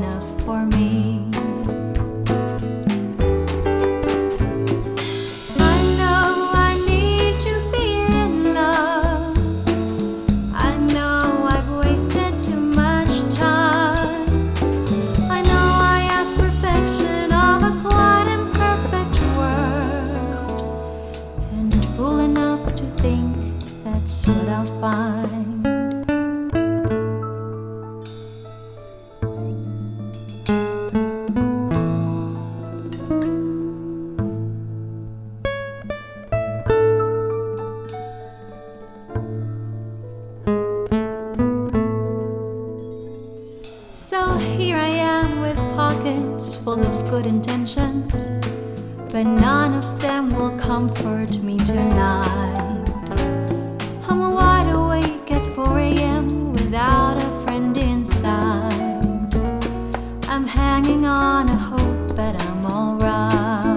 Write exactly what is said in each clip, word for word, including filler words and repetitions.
enough for me. I know I need to be in love. I know I've wasted too much time. I know I ask perfection of a quite imperfect world, and fool enough to think that's what I'll find. So here I am with pockets full of good intentions, but none of them will comfort me tonight. I'm wide awake at four a.m. without a friend inside. I'm hanging on a hope, but I'm alright.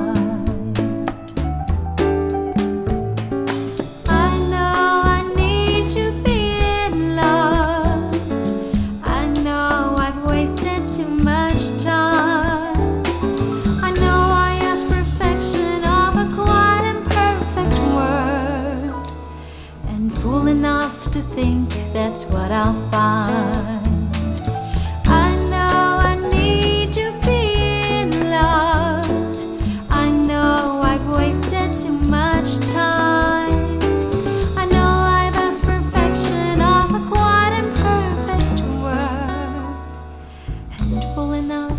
I know I need to be in love. I know I've wasted too much time. I know I ask perfection of a quite imperfect world, and fool enough to think that's what I'll find. I know I need to be in love. I know I've wasted too much time. I know I've asked perfection of a quite imperfect world, and fool enough